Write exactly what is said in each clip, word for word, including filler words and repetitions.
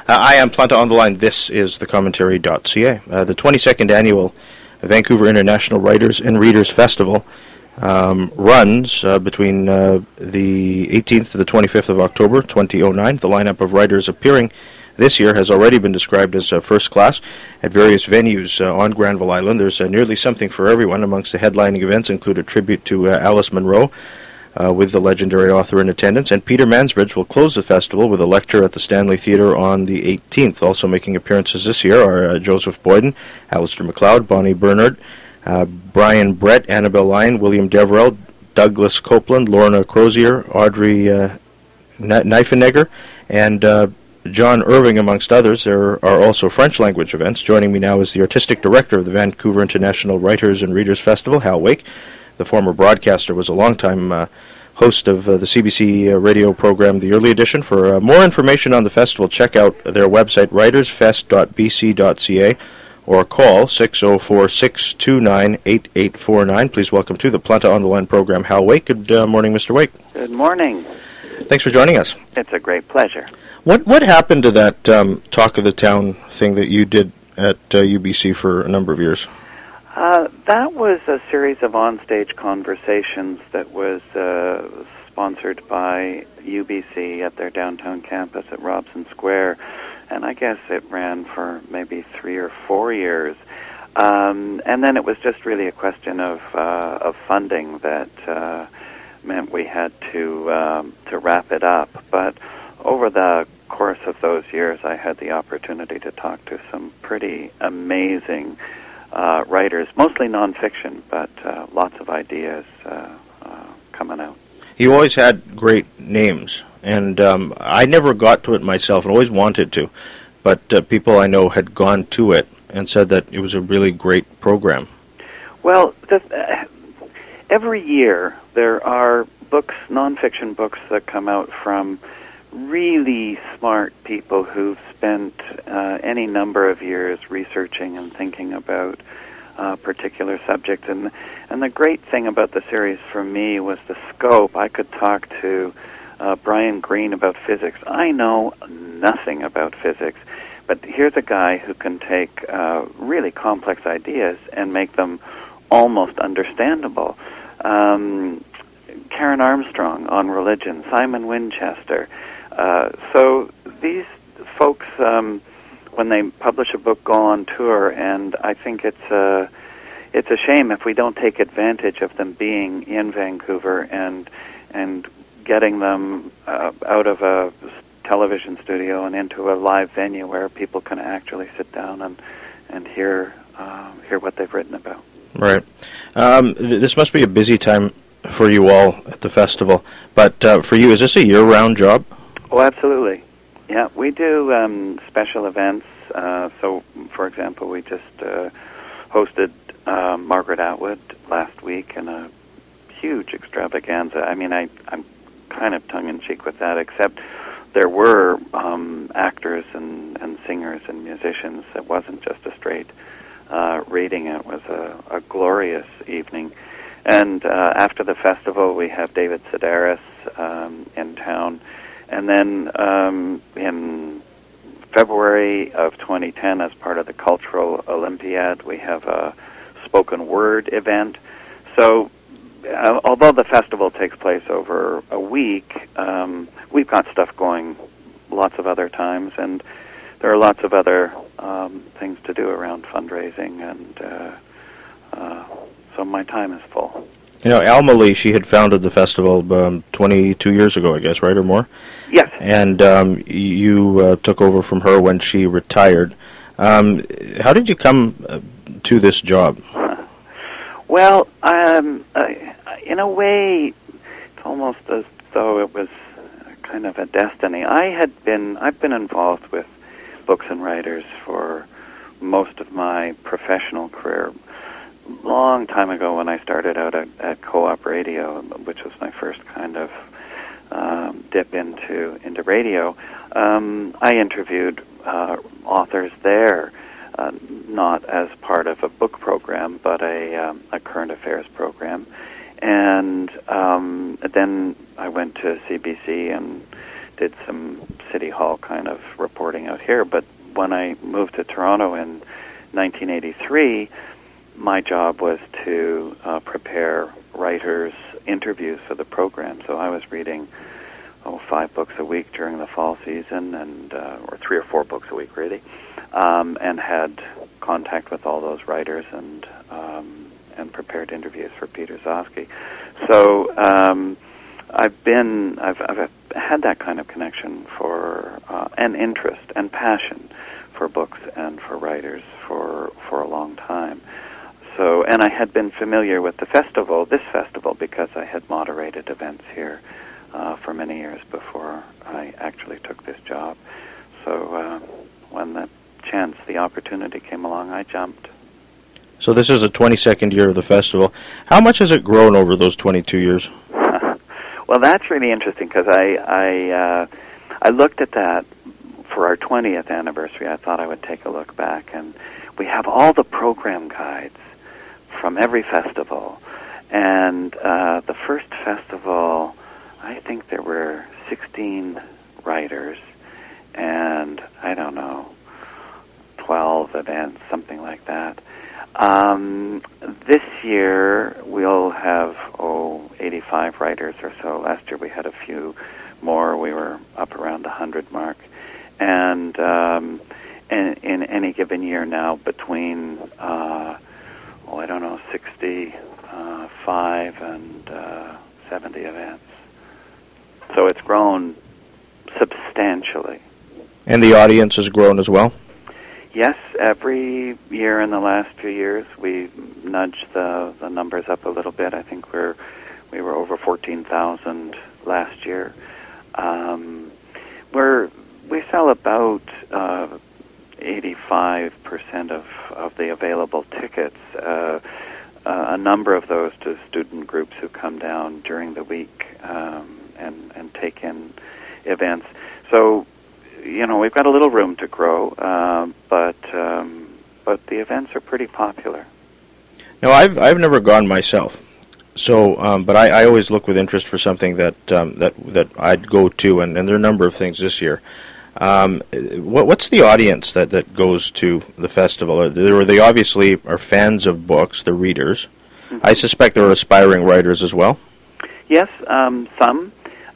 Uh, I am Planta on the line. This is the commentary dot c a. Uh, the twenty-second annual Vancouver International Writers and Readers Festival um, runs uh, between uh, the eighteenth to the twenty-fifth of October, twenty oh nine. The lineup of writers appearing this year has already been described as uh, first class at various venues uh, on Granville Island. There's uh, nearly something for everyone. Amongst the headlining events include a tribute to uh, Alice Munro, Uh, with the legendary author in attendance, and Peter Mansbridge will close the festival with a lecture at the Stanley Theatre on the eighteenth. Also making appearances this year are uh, Joseph Boyden, Alistair MacLeod, Bonnie Bernard, uh, Brian Brett, Annabelle Lyon, William Deverell, Douglas Copeland, Lorna Crozier, Audrey uh, Neifenegger, and uh, John Irving, amongst others. There are also French-language events. Joining me now is the artistic director of the Vancouver International Writers and Readers Festival, Hal Wake. The former broadcaster was a longtime uh, host of uh, the C B C uh, radio program, The Early Edition. For uh, more information on the festival, check out their website, writers fest dot b c dot c a, or call six oh four, six two nine, eight eight four nine. Please welcome to the Planta on the Line program, Hal Wake. Good uh, morning, Mister Wake. Good morning. Thanks for joining us. It's a great pleasure. What what happened to that um, Talk of the Town thing that you did at uh, U B C for a number of years? Uh, that was a series of onstage conversations that was uh, sponsored by U B C at their downtown campus at Robson Square, and I guess it ran for maybe three or four years. Um, and then it was just really a question of uh, of funding that uh, meant we had to um, to wrap it up. But over the course of those years, I had the opportunity to talk to some pretty amazing Uh, writers, mostly nonfiction, but uh, lots of ideas uh, uh, coming out. You always had great names, and um, I never got to it myself, and always wanted to, but uh, people I know had gone to it and said that it was a really great program. Well, the, uh, every year there are books, nonfiction books, that come out from really smart people who've spent uh, any number of years researching and thinking about uh, particular subjects. And and the great thing about the series for me was the scope. I could talk to uh, Brian Greene about physics. I know nothing about physics, but here's a guy who can take uh, really complex ideas and make them almost understandable. Um, Karen Armstrong on religion, Simon Winchester. Uh, so these folks, um, when they publish a book, go on tour, and I think it's a, it's a shame if we don't take advantage of them being in Vancouver and and getting them uh, out of a television studio and into a live venue where people can actually sit down and and hear uh, hear what they've written about. Right. Um, th- this must be a busy time for you all at the festival, but uh, for you, is this a year-round job? Oh, absolutely. Yeah, we do um, special events. Uh, so, for example, we just uh, hosted uh, Margaret Atwood last week in a huge extravaganza. I mean, I, I'm kind of tongue-in-cheek with that, except there were um, actors and, and singers and musicians. It wasn't just a straight uh, reading. It was a, a glorious evening. And uh, after the festival, we have David Sedaris um, in town. And then um, in February of twenty ten, as part of the Cultural Olympiad, we have a spoken word event. So uh, although the festival takes place over a week, um, we've got stuff going lots of other times, and there are lots of other um, things to do around fundraising, and uh, uh, so my time is full. You know, Alma Lee, she had founded the festival um, twenty-two years ago, I guess, right, or more? Yes. And um, you uh, took over from her when she retired. Um, how did you come uh, to this job? Well, um, I, in a way, it's almost as though it was kind of a destiny. I had been, I've been involved with books and writers for most of my professional career. Long time ago, when I started out at, at Co-op Radio, which was my first kind of um, dip into into radio, um, I interviewed uh, authors there, uh, not as part of a book program, but a um, a current affairs program. And um, then I went to C B C and did some City Hall kind of reporting out here. But when I moved to Toronto in nineteen eighty-three, my job was to uh, prepare writers' interviews for the program. So I was reading oh, five books a week during the fall season, and uh, or three or four books a week, really, um, and had contact with all those writers and um, and prepared interviews for Peter Zosky. So um, I've been, I've, I've had that kind of connection for uh, and interest and passion for books and for writers for for a long time. So, and I had been familiar with the festival, this festival, because I had moderated events here uh, for many years before I actually took this job. So uh, when the chance, the opportunity came along, I jumped. So this is the twenty-second year of the festival. How much has it grown over those twenty-two years? Well, that's really interesting, because I I, uh, I looked at that for our twentieth anniversary. I thought I would take a look back, and we have all the program guides from every festival. And uh, the first festival, I think there were sixteen writers, and I don't know, twelve events, something like that. Um, this year we'll have, oh, eighty-five writers or so. Last year we had a few more. We were up around the one hundred mark. And um, in, in any given year now, between, uh, oh, I don't know, sixty-five and uh, seventy events. So it's grown substantially. And the audience has grown as well? Yes, every year in the last few years we nudged the, the numbers up a little bit. I think we're we were over fourteen thousand last year. Um, we're we sell about uh, eighty-five percent of, of the available tickets. Uh, uh, a number of those to student groups who come down during the week um, and and take in events. So, you know, we've got a little room to grow, uh, but um, but the events are pretty popular. No, I've I've never gone myself, so um, but I, I always look with interest for something that um, that that I'd go to, and, and there are a number of things this year. Um, what what's the audience that, that goes to the festival? Are they, they obviously are fans of books, the readers. Mm-hmm. I suspect there are aspiring writers as well. Yes, um, some.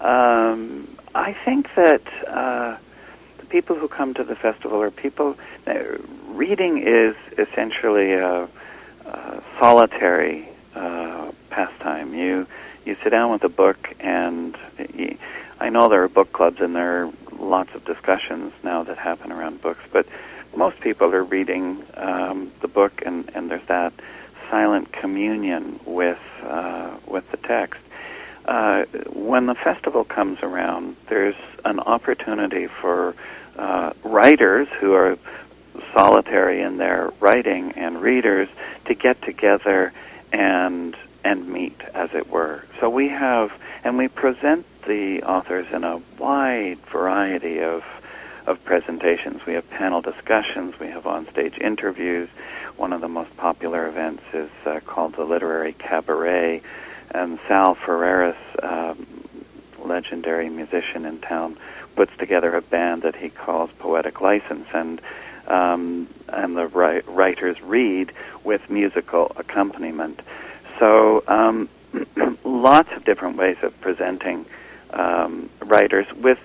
Um, I think that. Uh, People who come to the festival are people. Uh, reading is essentially a, a solitary uh, pastime. You you sit down with a book, and you, I know there are book clubs and there are lots of discussions now that happen around books. But most people are reading um, the book, and, and there's that silent communion with uh, with the text. Uh, when the festival comes around, there's an opportunity for uh, writers who are solitary in their writing and readers to get together and and meet, as it were. So we have, and we present the authors in a wide variety of of presentations. We have panel discussions, we have on-stage interviews. One of the most popular events is uh, called the Literary Cabaret, and Sal Ferreras, um, legendary musician in town, puts together a band that he calls Poetic License, and um, and the ri- writers read with musical accompaniment. So um, lots of different ways of presenting um, writers with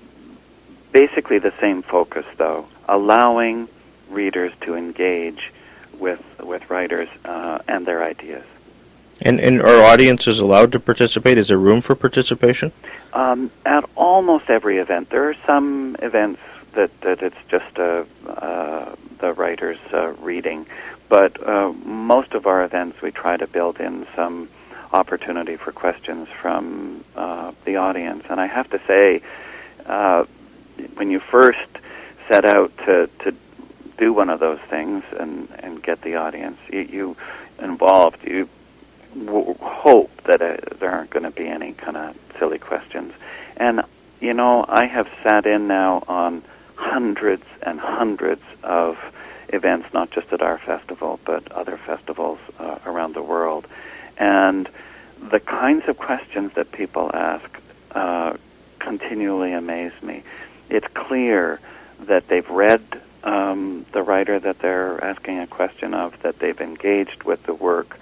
basically the same focus, though, allowing readers to engage with with writers uh, and their ideas. And, and are audiences allowed to participate? Is there room for participation? Um, at almost every event. There are some events that, that it's just uh, uh, the writers uh, reading, but uh, most of our events we try to build in some opportunity for questions from uh, the audience. And I have to say, uh, when you first set out to, to do one of those things and, and get the audience you, you involved, you W- hope that uh, there aren't going to be any kind of silly questions. And, you know, I have sat in now on hundreds and hundreds of events, not just at our festival, but other festivals uh, around the world. And the kinds of questions that people ask uh, continually amaze me. It's clear that they've read um, the writer that they're asking a question of, that they've engaged with the work,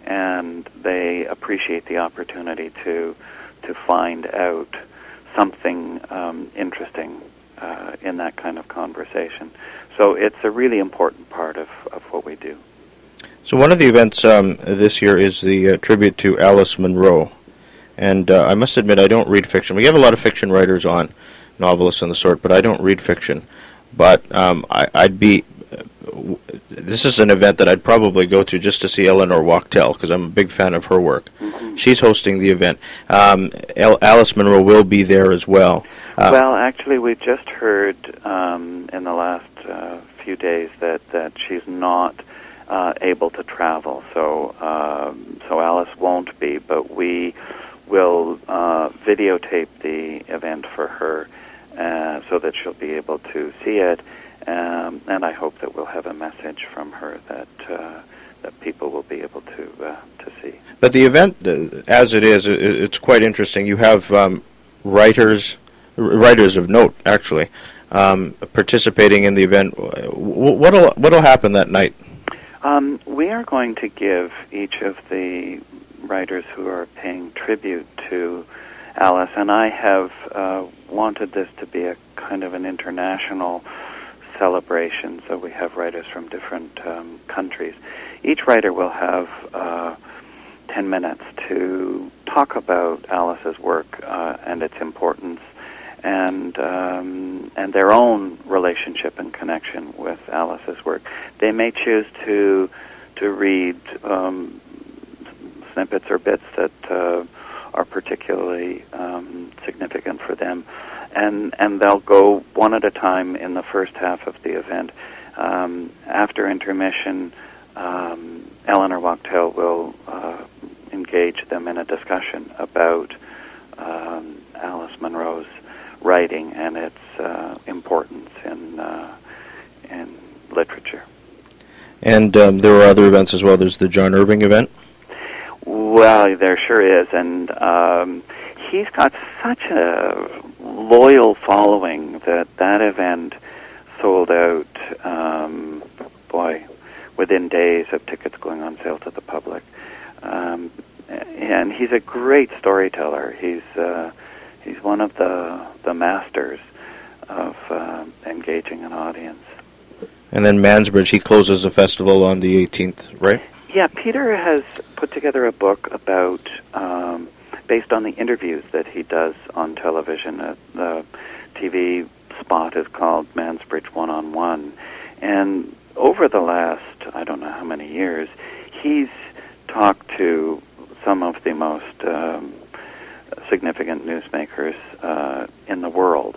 and they appreciate the opportunity to to find out something um, interesting uh, in that kind of conversation. So it's a really important part of, of what we do. So one of the events um, this year is the uh, tribute to Alice Munro. And uh, I must admit, I don't read fiction. We have a lot of fiction writers on, novelists and the sort, but I don't read fiction. But um, I, I'd be... Uh, w- this is an event that I'd probably go to just to see Eleanor Wachtel, because I'm a big fan of her work. Mm-hmm. She's hosting the event. Um, El- Alice Munro will be there as well. Uh, well, actually, we just heard um, in the last uh, few days that, that she's not uh, able to travel. So, um, so Alice won't be, but we will uh, videotape the event for her uh, so that she'll be able to see it. Um, and I hope that we'll have a message from her that uh, that people will be able to uh, to see. But the event, uh, as it is, it, it's quite interesting. You have um, writers, r- writers of note, actually, um, participating in the event. What'll what'll happen that night? Um, we are going to give each of the writers who are paying tribute to Alice, and I have uh, wanted this to be a kind of an international celebration, so we have writers from different um, countries. Each writer will have uh, ten minutes to talk about Alice's work uh, and its importance, and um, and their own relationship and connection with Alice's work. They may choose to to read um, snippets or bits that uh, are particularly um, significant for them. And and they'll go one at a time in the first half of the event. Um, after intermission, um, Eleanor Wachtel will uh, engage them in a discussion about um, Alice Munro's writing and its uh, importance in uh, in literature. And um, there are other events as well. There's the John Irving event. Well, there sure is, and um, he's got such a loyal following that that event sold out, um, boy, within days of tickets going on sale to the public. Um, and he's a great storyteller. He's uh, he's one of the the masters of uh, engaging an audience. And then Mansbridge, he closes the festival on the eighteenth, right? Yeah, Peter has put together a book about, um, based on the interviews that he does on television. Uh, the T V spot is called Mansbridge One-on-One. And over the last, I don't know how many years, he's talked to some of the most um, significant newsmakers uh, in the world.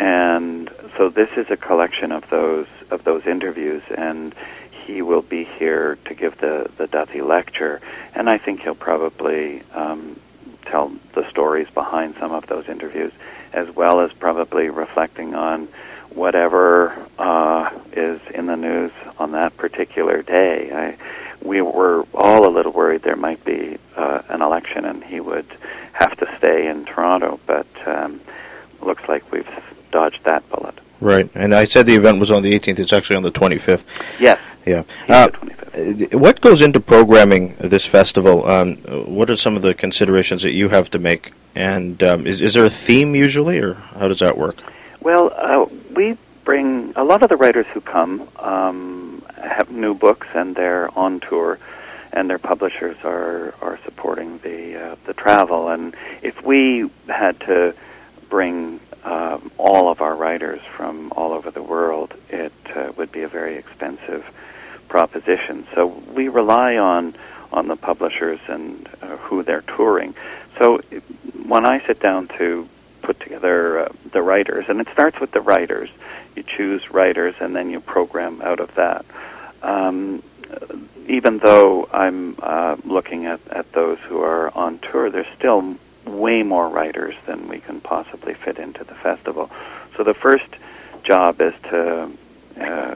And so this is a collection of those of those interviews, and he will be here to give the, the Duthie lecture, and I think he'll probably um, tell the stories behind some of those interviews, as well as probably reflecting on whatever uh, is in the news on that particular day. I, we were all a little worried there might be uh, an election and he would have to stay in Toronto, but um, looks like we've dodged that bullet. Right, and I said the event was on the eighteenth. It's actually on the twenty-fifth. Yes. Yeah. Uh, what goes into programming this festival? Um, what are some of the considerations that you have to make? And um, is, is there a theme usually, or how does that work? Well, uh, we bring a lot of the writers who come um, have new books, and they're on tour, and their publishers are are supporting the uh, the travel. And if we had to bring Um, all of our writers from all over the world, it uh, would be a very expensive proposition. So we rely on on the publishers and uh, who they're touring. So it, when I sit down to put together uh, the writers, and it starts with the writers, you choose writers and then you program out of that. Um, even though I'm uh, looking at, at those who are on tour, there's still way more writers than we can possibly fit into the festival. So the first job is to uh,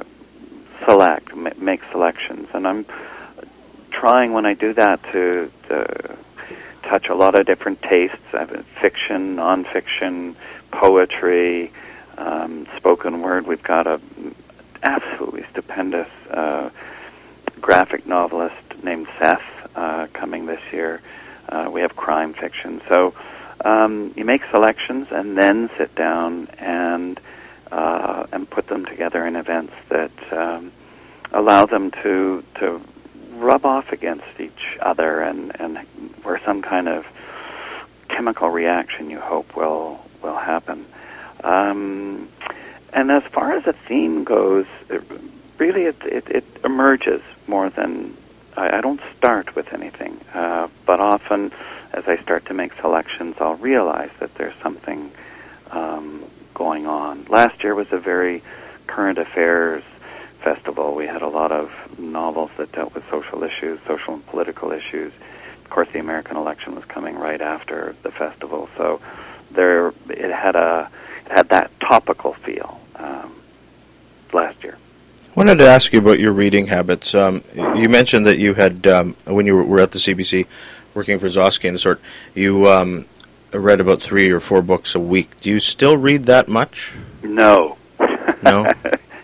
select, ma- make selections, and I'm trying when I do that to, to touch a lot of different tastes. I have fiction, nonfiction, poetry, um, spoken word. We've got a absolutely stupendous uh, graphic novelist named Seth uh, coming this year. Uh, we have crime fiction. So um, you make selections and then sit down and uh, and put them together in events that um, allow them to to rub off against each other, and, and where some kind of chemical reaction, you hope, will will happen. Um, and as far as a theme goes, it, really it, it, it emerges more than... I, I don't start with anything, uh, but often as I start to make selections, I'll realize that there's something um, going on. Last year was a very current affairs festival. We had a lot of novels that dealt with social issues, social and political issues. Of course, the American election was coming right after the festival, so there it had a it had that topical feel um, last year. I wanted to ask you about your reading habits. Um, you mentioned that you had, um, when you were at the C B C, working for Zosky and the sort, you um, read about three or four books a week. Do you still read that much? No. No?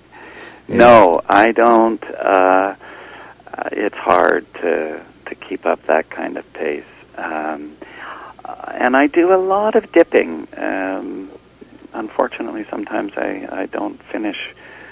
No, I don't. Uh, it's hard to to keep up that kind of pace, um, uh, and I do a lot of dipping. Um, unfortunately, sometimes I, I don't finish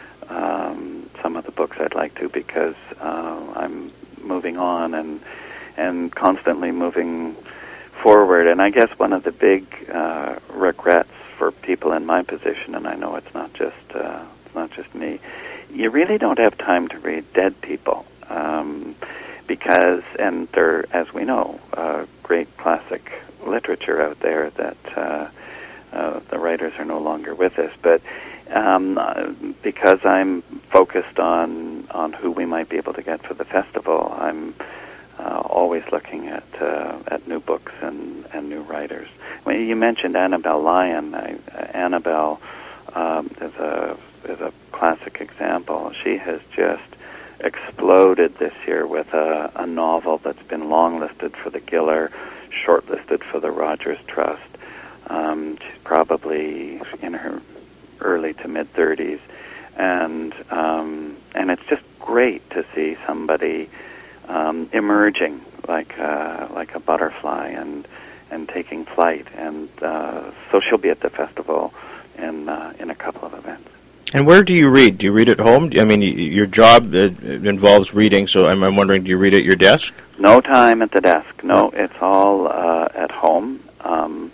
um, some of the books I'd like to because uh, I'm moving on and and constantly moving forward. And I guess one of the big uh, regrets for people in my position, and I know it's not just uh, it's not just me. You really don't have time to read dead people um, because, and there, as we know, uh, great classic literature out there that uh, uh, the writers are no longer with us. But um, uh, because I'm focused on on who we might be able to get for the festival, I'm uh, always looking at uh, at new books and, and new writers. When you mentioned Annabelle Lyon, I, uh, Annabelle um, is a is a classic example. She has just exploded this year with a, a novel that's been longlisted for the Giller, shortlisted for the Rogers Trust. Um, she's probably in her early to mid thirties, and um, and it's just great to see somebody um, emerging like uh, like a butterfly and and taking flight. And uh, so she'll be at the festival in uh, in a couple of events. And where do you read? Do you read at home? I mean, y- your job uh, involves reading, so I'm, I'm wondering, do you read at your desk? No time at the desk. No, it's all uh, at home. Um,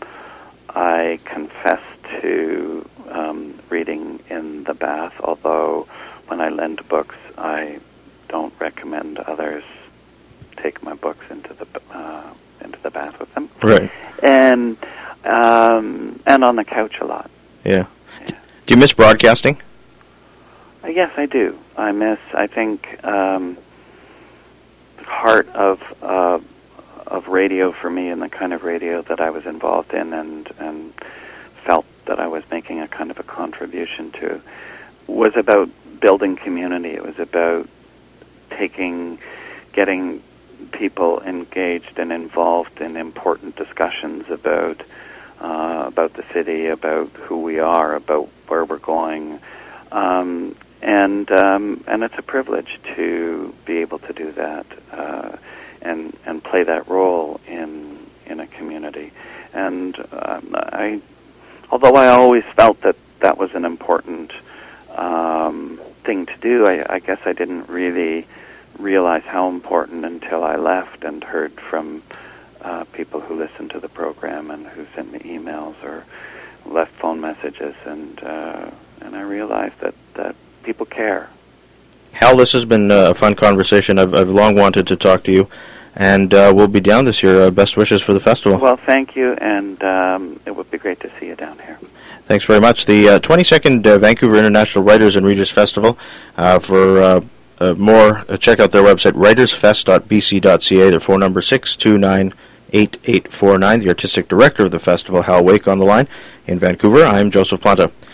I confess to um, reading in the bath, although when I lend books, I don't recommend others take my books into the uh, into the bath with them. Right. And um, and on the couch a lot. Yeah. Do you miss broadcasting? Uh, yes, I do. I miss, I think, um, the heart of uh, of radio for me and the kind of radio that I was involved in and, and felt that I was making a kind of a contribution to was about building community. It was about taking, getting people engaged and involved in important discussions about Uh, about the city, about who we are, about where we're going, um, and um, and it's a privilege to be able to do that uh, and and play that role in in a community. And um, I, although I always felt that that was an important um, thing to do, I, I guess I didn't really realize how important until I left and heard from Uh, people who listen to the program and who sent me emails or left phone messages, and uh, and I realized that, that people care. Hal, this has been uh, a fun conversation. I've, I've long wanted to talk to you, and uh, we'll be down this year. Uh, best wishes for the festival. Well, thank you, and um, it would be great to see you down here. Thanks very much. The uh, twenty-second uh, Vancouver International Writers and Readers Festival. Uh, for uh, uh, more, uh, check out their website, writers fest dot b c dot c a. Their phone number six two nine eight eight four nine. The artistic director of the festival, Hal Wake, on the line in Vancouver. I'm Joseph Planta.